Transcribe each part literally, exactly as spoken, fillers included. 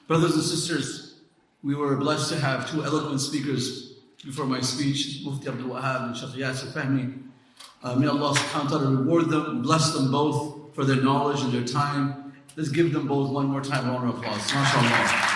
Brothers and sisters, we were blessed to have two eloquent speakers before my speech, Mufti Abdul Wahab and Shaykh Yasir Fahmi. Uh, may Allah subhanahu wa ta'ala reward them and bless them both for their knowledge and their time. Let's give them both one more time a round of applause. MashaAllah.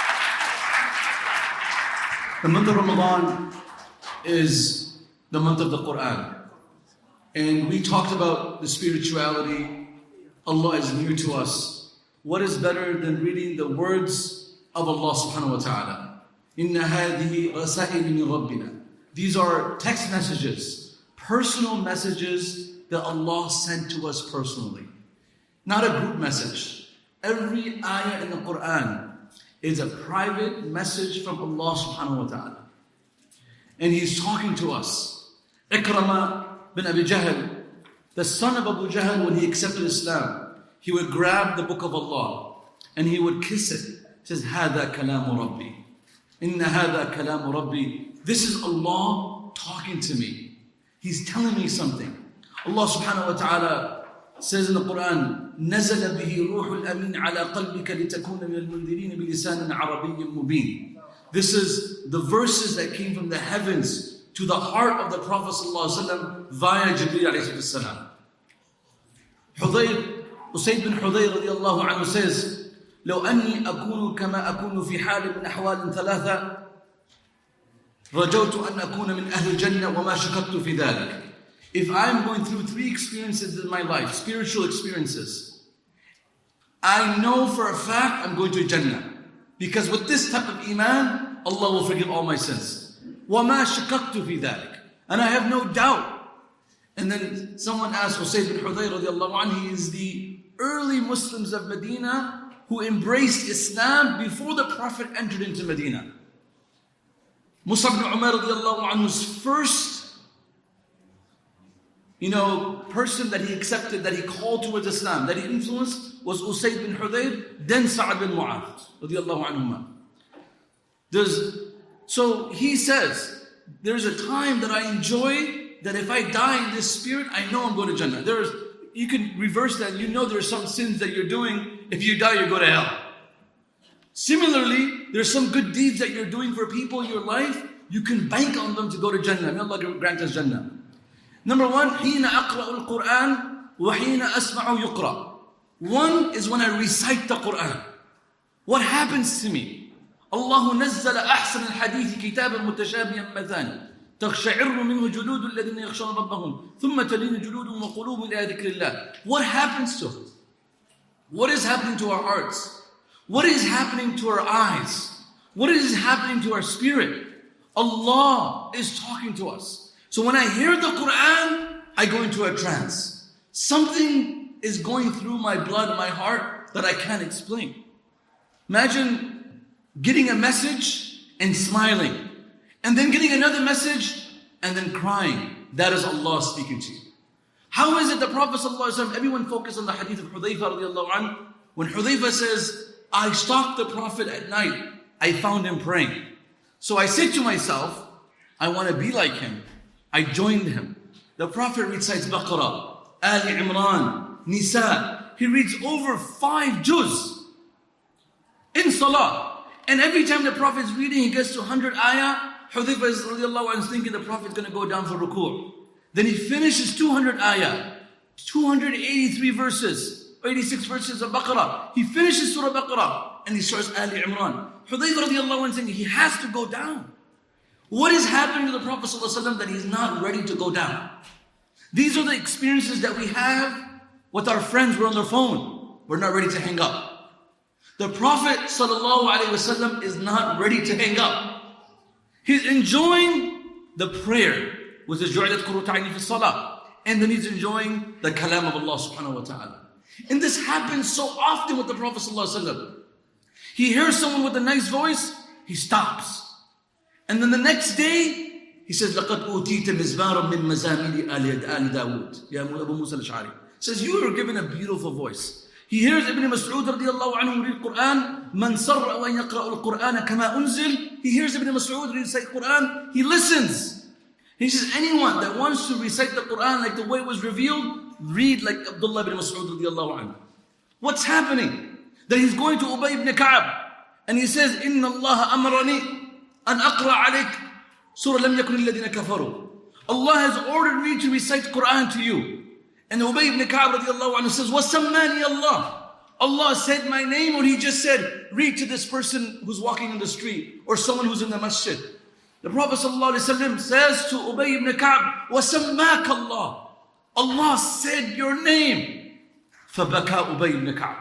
The month of Ramadan is the month of the Quran. And we talked about the spirituality. Allah is near to us. What is better than reading the words of Allah subhanahu wa ta'ala? Inna hadihi rasa'il min rabbina. These are text messages, personal messages that Allah sent to us personally. Not a group message. Every ayah in the Quran is a private message from Allah subhanahu wa ta'ala. And He's talking to us. Ikrama bin Abi Jahl, the son of Abu Jahl, when he accepted Islam, he would grab the book of Allah and he would kiss it. He says, هَذَا كَلَامُ رَبِّي. Inna هَذَا كَلَامُ رَبِّي. This is Allah talking to me. He's telling me something. Allah subhanahu wa ta'ala says in the Quran, نَزَلَ بِهِ رُوحُ الْأَمِينَ عَلَى قَلْبِكَ لِتَكُونَ مِنَ الْمُنذِرِينَ بِلِسَانٍ عَرَبِيٍّ مُبِينٍ. This is the verses that came from the heavens to the heart of the Prophet ﷺ via Jibreel alayhi salam. Hudayr, Usayd bin Hudayr radiallahu anhu says, لو أني أكون كما أكون في حال من أحوال ثلاثة رجوت أن أكون من أهل الجنة وما شكرت في ذلك. If I'm going through three experiences in my life, spiritual experiences, I know for a fact I'm going to Jannah. Because with this type of iman, Allah will forgive all my sins. وَمَا شَكَكْتُ فِي ذَلِكَ. And I have no doubt. And then someone asked Usayd bin Hudayr radiallahu anhu, he is the early Muslims of Medina who embraced Islam before the Prophet entered into Medina. Mus'ab bin Umar radiallahu anhu's first you know, person that he accepted, that he called towards Islam, that he influenced, was Usayd bin Hudayr, then Sa'ad bin Mu'adh, radiallahu anhuma. There's, so he says, there's a time that I enjoy, that if I die in this spirit, I know I'm going to Jannah. There's, you can reverse that, you know there's some sins that you're doing, if you die, you go to hell. Similarly, there's some good deeds that you're doing for people in your life, you can bank on them to go to Jannah. May Allah grant us Jannah. Number one, حين أقرأ القرآن وحين أسمع يقرأ. One is when I recite the Quran. What happens to me? الله نزل أحسن الحديث كتابا متشابها مثاني تقشعر منه جلود الذين يخشون ربهم ثم تلين جلودهم وقلوبهم إلى ذكر الله. What happens to us? What is happening to our hearts? What is happening to our eyes? What is happening to our spirit? Allah is talking to us. So when I hear the Quran, I go into a trance. Something is going through my blood, my heart, that I can't explain. Imagine getting a message and smiling, and then getting another message and then crying. That is Allah speaking to you. How is it the Prophet ﷺ, everyone focus on the hadith of Hudayfa radiallahu anhu, when Hudayfa says, I stalked the Prophet at night, I found him praying. So I said to myself, I want to be like him. I joined him. The Prophet recites Baqarah, Ali Imran, Nisa. He reads over five juz in Salah. And every time the Prophet is reading, he gets to one hundred ayah. Hudayfa is radiallahu anhu is thinking the Prophet is going to go down for ruku'. Then he finishes two hundred ayah, two hundred eighty-three verses, eighty-six verses of Baqarah. He finishes Surah Baqarah and he starts Ali Imran. Hudayfa radiallahu anhu is saying he has to go down. What is happening to the Prophet ﷺ that he's not ready to go down? These are the experiences that we have with our friends. We're on their phone. We're not ready to hang up. The Prophet ﷺ is not ready to hang up. He's enjoying the prayer, which is جُعِلَتْ قُرُّةُ عَيْنِي فِي الصَّلَاةِ. And then he's enjoying the kalam of Allah subhanahu wa ta'ala. And this happens so often with the Prophet ﷺ. He hears someone with a nice voice, he stops. And then the next day, he says, لَقَدْ أُوتِيتَ مِزْمَارًا مِّن مَزَامِرِ آلِ دَاوُدْ. Ya Abu Musa al-Ash'ari. Says, you were given a beautiful voice. He hears Ibn Mas'ud radiallahu anhu read Quran. مَنْ سَرَّ وَأَنْ يَقْرَأُ الْقُرْآنَ كَمَا أُنزِلْ. He hears Ibn Mas'ud recite Quran. He listens. He says, anyone that wants to recite the Quran like the way it was revealed, read like Abdullah ibn Mas'ud radiallahu anhu. What's happening? That he's going to Ubay ibn Ka'ab. And he says, إِنَّ اللَّهَ أَمَرَنِي أَنْ أَقْرَأَ عَلَيْكَ Surah لَمْ يَكُنِ الَّذِينَ كَفَرُوا. Allah has ordered me to recite Quran to you. And Ubay ibn Ka'b radiallahu anhu says, وَسَمَّانِي Allah. Allah said my name, or He just said, read to this person who's walking in the street, or someone who's in the masjid. The Prophet ﷺ says to Ubay ibn Ka'b, وَسَمَّاكَ Allah. Allah said your name. فَبَكَى Ubay ibn Ka'b.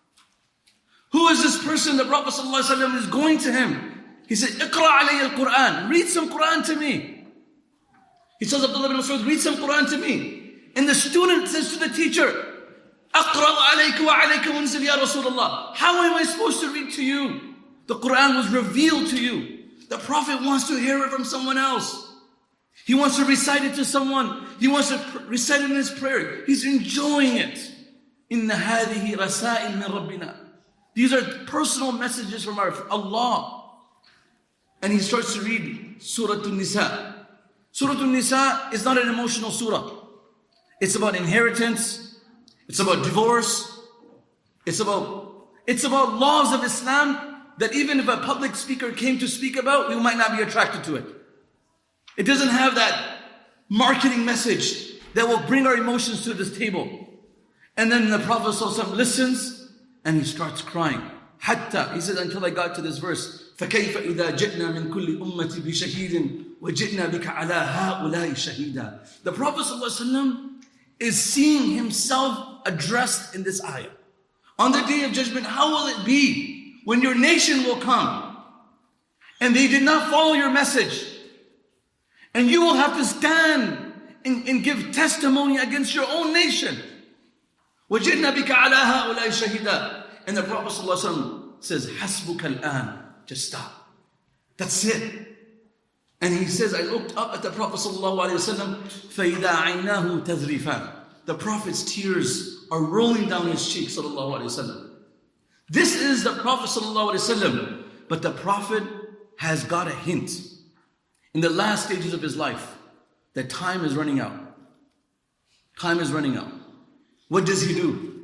Who is this person? The Prophet ﷺ is going to him. He said, اقرأ علي القرآن. Read some Quran to me. He says, Abdullah bin Mas'ud, read some Quran to me. And the student says to the teacher, أقرأ عليك وعليك منزل يا رسول الله. How am I supposed to read to you? The Quran was revealed to you. The Prophet wants to hear it from someone else. He wants to recite it to someone. He wants to recite it in his prayer. He's enjoying it. إن هذه رسائل من ربنا. These are personal messages from our Allah. And he starts to read Surah An-Nisa. Surah An-Nisa is not an emotional surah. It's about inheritance. It's about divorce. It's about, it's about laws of Islam that even if a public speaker came to speak about, we might not be attracted to it. It doesn't have that marketing message that will bring our emotions to this table. And then the Prophet ﷺ listens and he starts crying. Hatta, he says, until I got to this verse, فَكَيْفَ إِذَا جِئْنَا مِن كُلِّ أُمَّةِ بِشَهِيدٍ وَجِئْنَا بِكَ عَلَىٰ هَؤُلَاءِ شَهِيدًا. The Prophet ﷺ is seeing himself addressed in this ayah. On the day of judgment, how will it be when your nation will come and they did not follow your message? And you will have to stand and, and give testimony against your own nation. وَجِئْنَا بِكَ عَلَىٰ هَؤُلَاءِ شَهِيدًا. And the Prophet ﷺ says, حَسْبُكَ الْآنِ. Just stop. That's it. And he says, I looked up at the Prophet ﷺ, فَإِذَا عَيْنَاهُ تَذْرِفًا. The Prophet's tears are rolling down his cheeks, sallallahu alayhi wasallam. This is the Prophet sallallahu alayhi wasallam. But the Prophet has got a hint in the last stages of his life that time is running out. Time is running out. What does he do?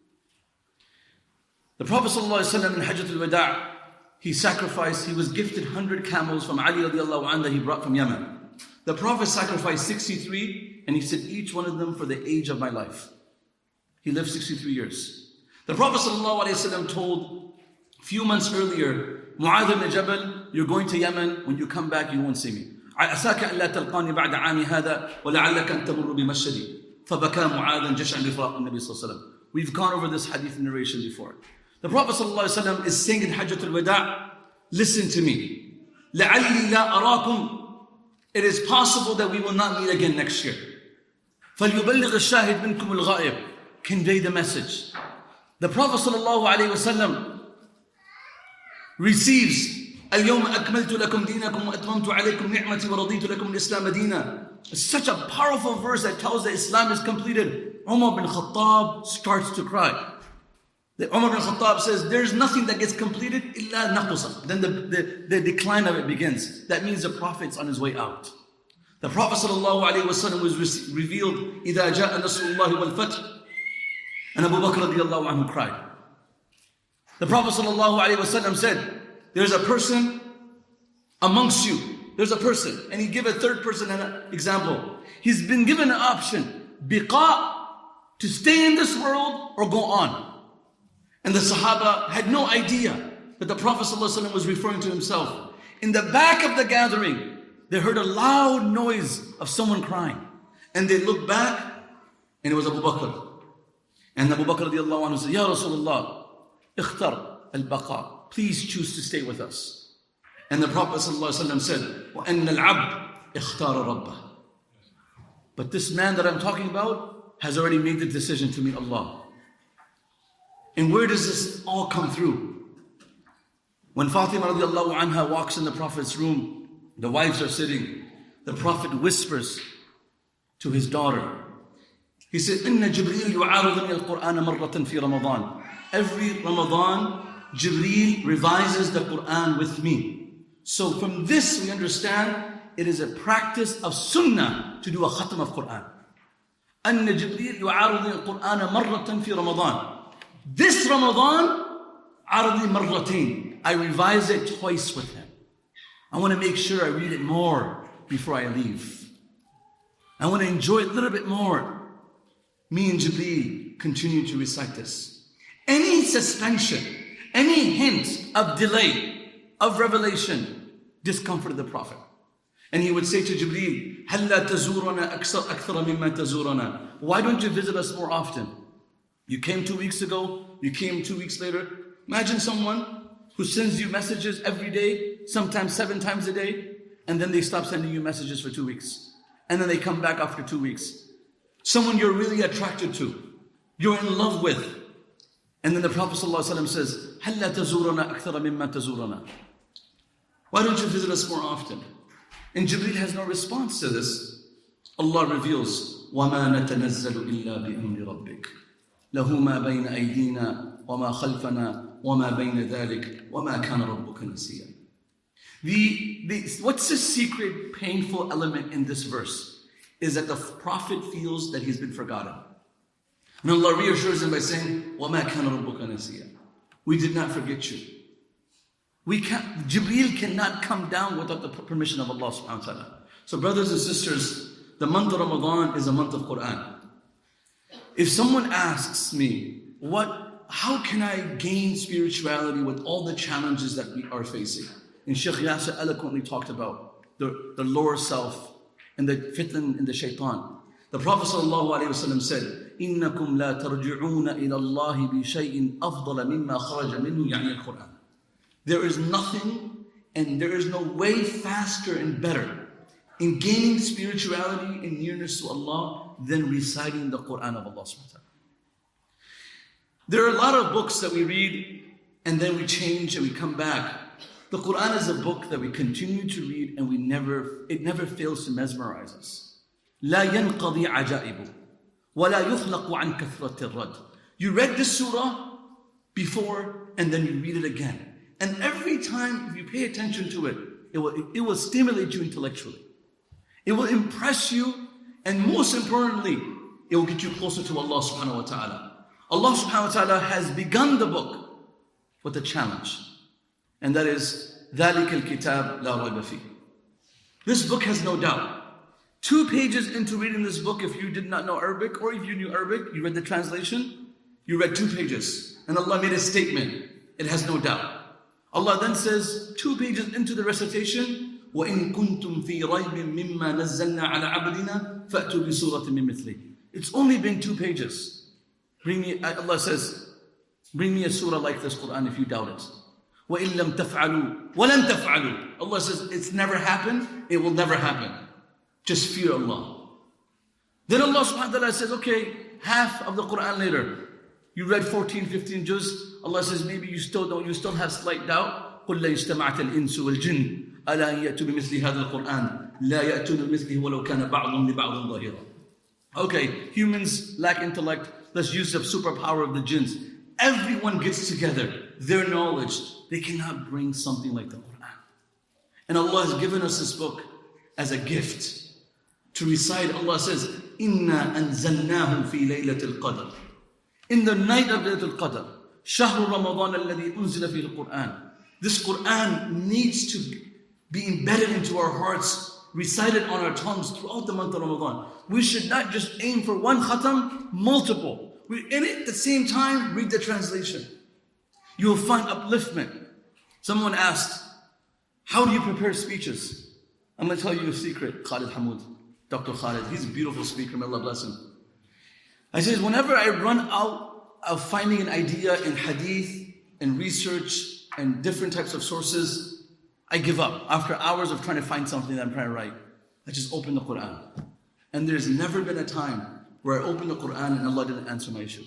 The Prophet sallallahu alayhi wasallam in Hajjatul Wada', he sacrificed, he was gifted one hundred camels from Ali radiallahu anhu that he brought from Yemen. The Prophet sacrificed sixty-three, and he said, each one of them for the age of my life. He lived sixty-three years. The Prophet ﷺ told a few months earlier, Mu'adh ibn Jabal, you're going to Yemen, when you come back you won't see me. عَسَاكَ أَن لَا تَلْقَانِي بَعْدَ عَامِ هَذَا وَلَعَلَّكَ أَن تَمُرُّ بِمَشَّدِي فَبَكَى مُعَاذًا جَشْعًا لِفْرَاقِ النَّبِي صلى الله عليه وسلم. We've gone over this hadith narration before. The Prophet ﷺ is saying in Hajjatul Wada', listen to me. لَعَلِّي لَا أَرَاكُمْ. It is possible that we will not meet again next year. فَلْيُبَلِّغِ الشَّاهِدْ مِنْكُمُ الْغَائِبِ. Convey the message. The Prophet ﷺ receives اليوم أكملت لكم دينكم وأتممت عليكم نعمتي ورضيت لكم الإسلام دينا. It's such a powerful verse that tells that Islam is completed. Umar bin Khattab starts to cry. The Umar bin Khattab says, there's nothing that gets completed illa naqusa. Then the, the, the decline of it begins. That means the Prophet's on his way out. The Prophet ﷺ was re- revealed, إِذَا جَاءَ نَصْرُ اللَّهِ وَالْفَتْحِ. And Abu Bakr radiallahu anhu cried. The Prophet ﷺ said, there's a person amongst you. There's a person. And he gave a third person an example. He's been given an option. Biqa, to stay in this world or go on. And the Sahaba had no idea that the Prophet ﷺ was referring to himself. In the back of the gathering, they heard a loud noise of someone crying. And they looked back, and it was Abu Bakr. And Abu Bakr radiallahu anhu said, Ya Rasulullah, ikhtar al-baqa. Please choose to stay with us. And the Prophet ﷺ said, وَأَنَّ الْعَبْدِ اخْتَارَ رَبَّهُ. But this man that I'm talking about has already made the decision to meet Allah. And where does this all come through? When Fatima radiallahu anha walks in the Prophet's room, the wives are sitting, the Prophet whispers to his daughter. He said, إِنَّ جِبْرِيلَ يُعَارِضُنِي الْقُرْآنَ مَرَّةً فِي رَمَضَانَ. Every Ramadan, Jibreel revises the Quran with me. So from this we understand it is a practice of sunnah to do a khatam of Quran. أَنَّ جِبْرِيلَ يُعَارِضُنِي الْقُرْآنَ مَرَّةً فِي رَمَضَانَ. This Ramadan, عَرَضِي مَرَّتين. I revise it twice with him. I want to make sure I read it more before I leave. I want to enjoy it a little bit more. Me and Jibreel continue to recite this. Any suspension, any hint of delay, of revelation, discomforted the Prophet. And he would say to Jibreel, هَلَّا تَزُورَنَا أَكْثَرَ مِمَّا تَزُورَنَا. Why don't you visit us more often? You came two weeks ago, you came two weeks later. Imagine someone who sends you messages every day, sometimes seven times a day, and then they stop sending you messages for two weeks. And then they come back after two weeks. Someone you're really attracted to, you're in love with. And then the Prophet ﷺ says, هَلَّا تَزُورَنَا أَكْثَرَ مِمَّا تَزُورَنَا. Why don't you visit us more often? And Jibreel has no response to this. Allah reveals, وَمَا نَتَنَزَّلُ إِلَّا بِأَمْرِ رَبِّكَ لَهُ مَا بَيْنَ أَيْدِينَا وَمَا خَلْفَنَا وَمَا بَيْنَ ذَلِكَ وَمَا كَانَ رَبُّكَ نَسِيًّا. The, the, what's the secret, painful element in this verse is that the Prophet feels that he's been forgotten. And Allah reassures him by saying, وَمَا كَانَ رَبُّكَ نَسِيًّا. We did not forget you. We can't, Jibreel cannot come down without the permission of Allah subhanahu wa ta'ala. So brothers and sisters, the month of Ramadan is a month of Quran. If someone asks me, what, how can I gain spirituality with all the challenges that we are facing? And Shaykh Yasir eloquently talked about the, the lower self and the fitna and the shaitan. The Prophet ﷺ said, إِنَّكُمْ لَا تَرْجِعُونَ إِلَى اللَّهِ بِشَيْءٍ أَفْضَلَ مِمَّا خَرَجَ مِنْهُ يَعْنِي الْقُرْآنِ. There is nothing and there is no way faster and better in gaining spirituality and nearness to Allah than reciting the Quran of Allah subhanahu wa ta'ala. There are a lot of books that we read and then we change and we come back. The Quran is a book that we continue to read and we never, it never fails to mesmerize us. لا ينقضي عجائبه ولا يخلق عن كثرة الرد. You read this surah before and then you read it again. And every time, if you pay attention to it, it will, it will stimulate you intellectually. It will impress you, and most importantly, it will get you closer to Allah subhanahu wa ta'ala. Allah subhanahu wa ta'ala has begun the book with a challenge. And that is, ذَلِكَ الْكِتَابِ لَا رَيْبَ فِيهِ. This book has no doubt. Two pages into reading this book, if you did not know Arabic, or if you knew Arabic, you read the translation, you read two pages. And Allah made a statement. It has no doubt. Allah then says, two pages into the recitation, وَإِن كُنْتُمْ فِي رَيْبٍ مِمَّا نَزَّلْنَا عَلَىٰ عَبْدِنَا فَأْتُوا بِسُورَةٍ مِّن مِثْلِهِ. It's only been two pages. Bring me, Allah says, bring me a surah like this Quran if you doubt it. وَإِن لَمْ تَفْعَلُوا وَلَن تَفْعَلُوا. Allah says, it's never happened, it will never happen. Just fear Allah. Then Allah subhanahu wa ta'ala says, okay, half of the Quran later. You read fourteen, fifteen juz. Allah says, maybe you still don't, you still have slight doubt. قُلْ لَا يَجْتَمَعَتَ الْإِنسُ وَالْجِنُّ أَلَا أَن يَأْتُوا بِمِثْلِ هَذَا الْقُرْآنِ لَا يَأْتُونَ بِمِثْلِهِ وَلَوْ كَانَ بَعْضُهُمْ لِبَعْضٍ ظَهِيرًا. Okay, humans lack intellect. Let's use the superpower of the jinns. Everyone gets together. Their knowledge, they cannot bring something like the Quran. And Allah has given us this book as a gift to recite. Allah says, إِنَّا أَنزَلْنَاهُ فِي لَيْلَةِ الْقَدْرِ. In the night of Laylatul Qadr, شهر رمضان الذي أنزل فيه القرآن. This Quran needs to be embedded into our hearts, recited on our tongues throughout the month of Ramadan. We should not just aim for one khatam, multiple. We, in it, at the same time, read the translation. You will find upliftment. Someone asked, how do you prepare speeches? I'm going to tell you a secret, Khalid Hamoud, Doctor Khalid. He's a beautiful speaker, may Allah bless him. I says, whenever I run out of finding an idea in hadith and research and different types of sources, I give up. After hours of trying to find something that I'm trying to write, I just open the Quran. And there's never been a time where I opened the Quran and Allah didn't answer my issue.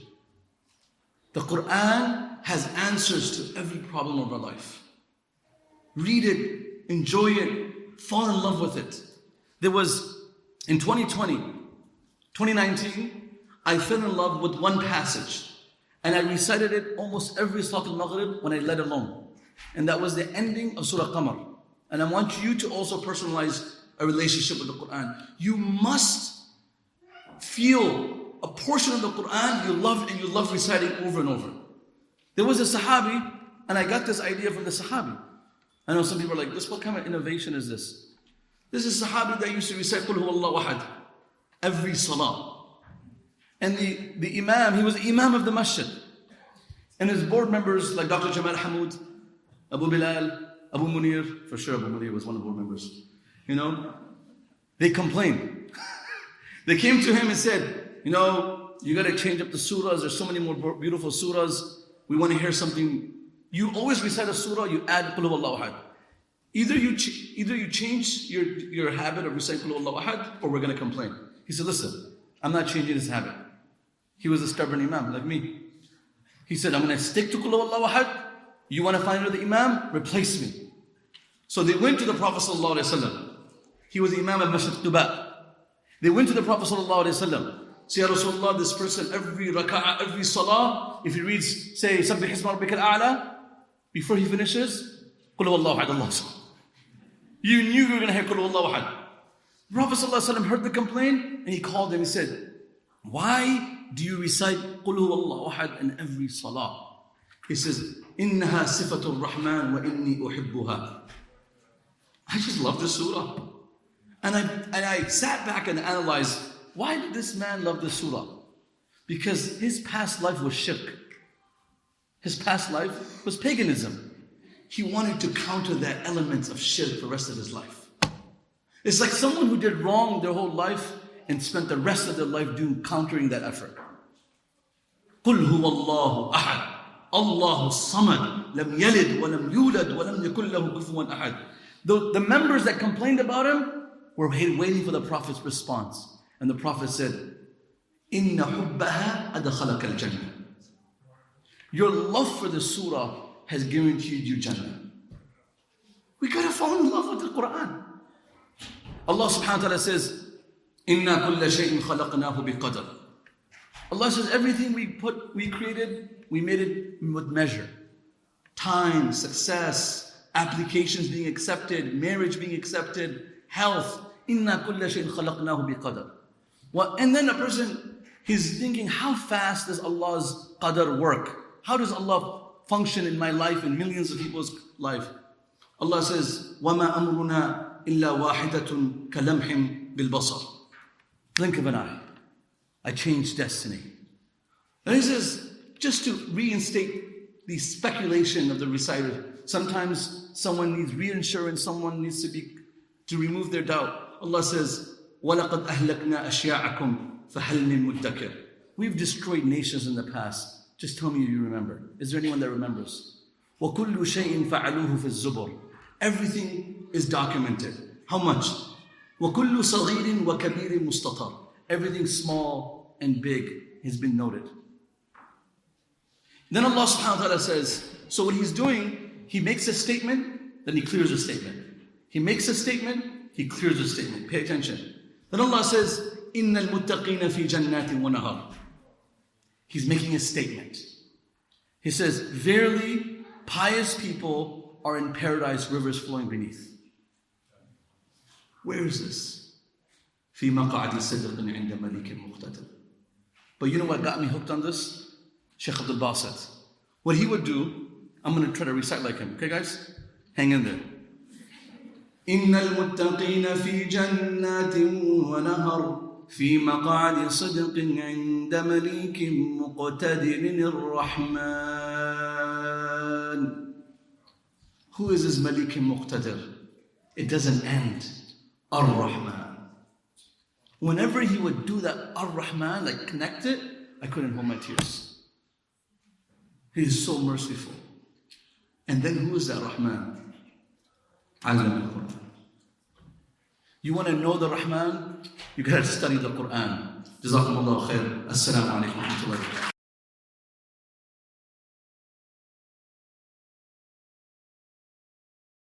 The Quran has answers to every problem of our life. Read it, enjoy it, fall in love with it. There was, in twenty twenty, twenty nineteen, I fell in love with one passage and I recited it almost every Salat al-Maghrib when I led alone. And that was the ending of Surah Qamar. And I want you to also personalize a relationship with the Quran. You must feel a portion of the Quran you love and you love reciting over and over. There was a Sahabi And I got this idea from the Sahabi. I know some people are like, this, what kind of innovation is this? This is Sahabi that used to recite Qul Huwallahu Ahad every salah. And the, the Imam, he was the Imam of the Masjid. And his board members like Doctor Jamal Hamoud, Abu Bilal, Abu Munir, for sure Abu Munir was one of the board members. You know, they complained. They came to him and said, you know, you got to change up the surahs. There's so many more beautiful surahs. We want to hear something. You always recite a surah, you add Qul Huwallahu Ahad. Either you ch- either you change your, your habit of reciting Qul Huwallahu Ahad, or we're going to complain. He said, listen, I'm not changing this habit. He was a stubborn Imam like me. He said, I'm going to stick to Qul Huwallahu Ahad. You want to find another Imam? Replace me. So they went to the Prophet Sallallahu Alaihi Wasallam. He was the Imam of Masjid Quba. They went to the Prophet Sallallahu Alaihi Wasallam. Say, Ya Rasulullah, this person, every raka'ah, every salah, if he reads, say, Sabbih Hisma Rabbika al-A'la, before he finishes, Qul Huwallahu Ahad, Allah. You knew you were going to hear Qul Huwallahu Ahad. The Prophet Sallallahu Alaihi Wasallam heard the complaint, and he called him. He said, why do you recite Qul Huwallahu Ahad in every salah? He says, Innaha sifatul Rahman wa inni uhibbuha. I just love this surah. And I, and I sat back and analyzed, why did this man love this surah? Because his past life was shirk. His past life was paganism. He wanted to counter that element of shirk for the rest of his life. It's like someone who did wrong their whole life and spent the rest of their life doing countering that effort. قُلْ هُوَ اللَّهُ أَحَدٌ اللَّهُ الصَّمَدُ لَمْ يَلِدْ وَلَمْ يُولَدْ وَلَمْ يَكُنْ لَهُ كُفُوًا أَحَدٌ. The, the members that complained about him were waiting for the Prophet's response. And the Prophet said, إِنَّ حُبَّهَا أَدْخَلَكَ الْجَنَّةِ. Your love for the surah has guaranteed you Jannah. We gotta fall in love with the Quran. Allah subhanahu wa ta'ala says, إِنَّا كُلَّ شَيْءٍ خَلَقْنَاهُ بِقَدَرٍ. Allah says everything we put, we created, we made it with measure. Time, success, applications being accepted, marriage being accepted, health. إِنَّا كُلَّ شَيْءٍ خَلَقْنَاهُ بِقَدَرٍ. Well, and then a person, he's thinking, how fast does Allah's qadr work? How does Allah function in my life and millions of people's life? Allah says, وَمَا أَمْرُنَا إِلَّا وَاحِدَةٌ كَلَمْحٍ بِالْبَصَرِ. Blink of an eye. I changed destiny. And he says, just to reinstate the speculation of the reciter, sometimes someone needs reinsurance, someone needs to be to remove their doubt. Allah says, وَلَقَدْ أَهْلَكْنَا أَشْيَاعَكُمْ فَهَلْ مِن مُدَّكِرٍ. We've destroyed nations in the past. Just tell me you remember. Is there anyone that remembers? وَكُلُّ شَيْءٍ فَعَلُوهُ فِي الزُّبُرِ. Everything is documented. How much? وَكُلُّ صَغِيرٍ وَكَبِيرٍ مُسْتَطَرٍ. Everything small and big has been noted. Then Allah subhanahu wa ta'ala says, so what he's doing, he makes a statement, then he clears a statement. He makes a statement, he clears a statement. Pay attention. Then Allah says, إِنَّ الْمُتَّقِينَ فِي جَنَّاتٍ وَنَهَرٍ. He's making a statement. He says, verily, pious people are in paradise, rivers flowing beneath. Where is this? فِي مَقْعَدِ صِدْقٍ عِنْدَ مَلِكٍ مُقْتَدِرٍ. But you know what got me hooked on this? Shaykh Abdul Basit. What he would do, I'm going to try to recite like him. Okay, guys? Hang in there. إِنَّ الْمُتَّقِينَ فِي جَنَّاتٍ وَنَهَرٍ في مقعد صدق عند مليك مقتدر الرحمن. Who is this Malik Muqtadir? It doesn't end. Ar-Rahman. Whenever he would do that Ar-Rahman, like connect it, I couldn't hold my tears. He is so merciful. And then who is that Rahman? Alim al-Quran. You want to know the Rahman? You got to study the Quran. Jazakumullah khair. Assalamu alaikum wa rahmatullahi wa barakatuh.